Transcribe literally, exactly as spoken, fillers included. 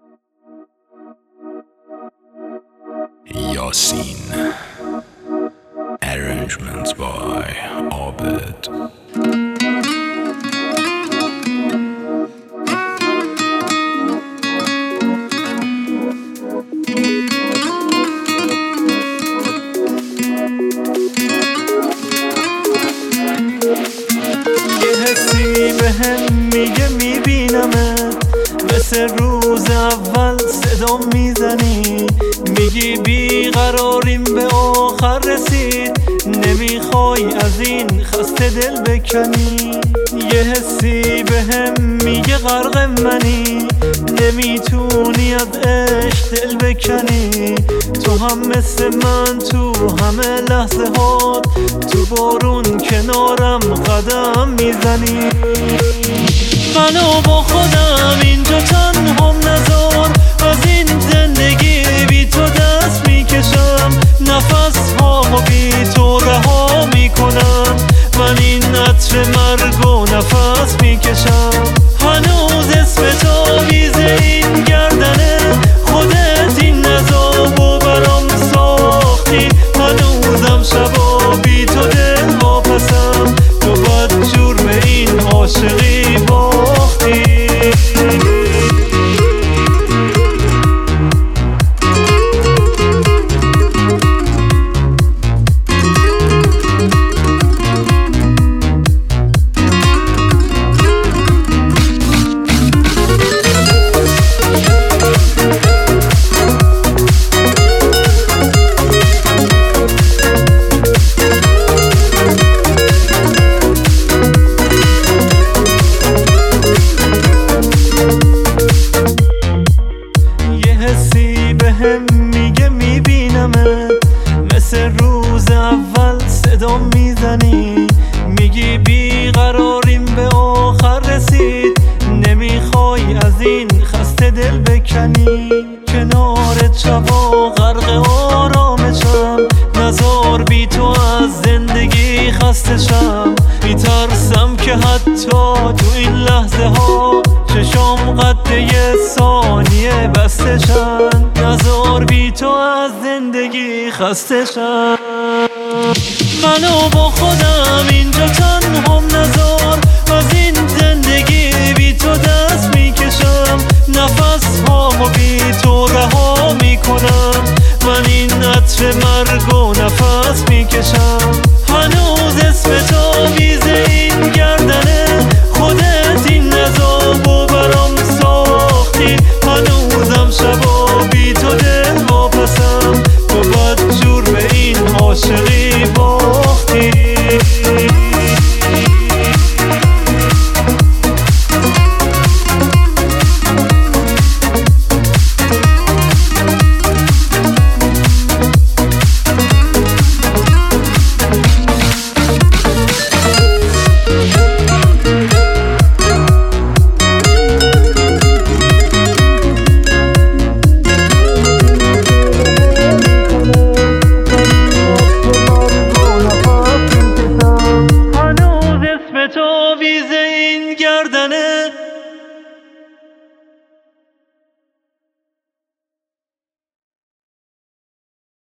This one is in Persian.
Yasin. Arrangements by Abed. یه حسی بهم میگه میبینمت، مثل روز اول صدا میزنی، میگی بیقراریم به آخر رسید، نمیخوای از این خسته دل بکنی. یه حسی بهم میگه غرق منی، نمیتونی از عشق دل بکنی. تو هم مثل من تو همه لحظه هات، تو بارون کنارم قدم میزنی. منو با خودم اینجا تنها نذار، از این زندگی بی تو دست میکشم، نفس ها بی تو رها میکنم. من این عطر مرگ و نفس میکشم، هنوز اسم تو ویزه این گردنه، خودت این نذاب و برام ساختی. هنوزم شبا بی تو دل واپسم، تو بدجور به این عاشقی باختی. بهم میگه میبینمت، مثل روز اول صدا میزنی، میگی بیقراریم به آخر رسید، نمیخوای از این خسته دل بکنی. کنارت شبا غرق آرامشم، نزار بی تو از زندگی خسته شم. میترسم که حتی تو این لحظه ها چشام قد یه ثانیه بسته شن، نزار بی تو از زندگی خسته شم. منو با خودم اینجا تنها نذار،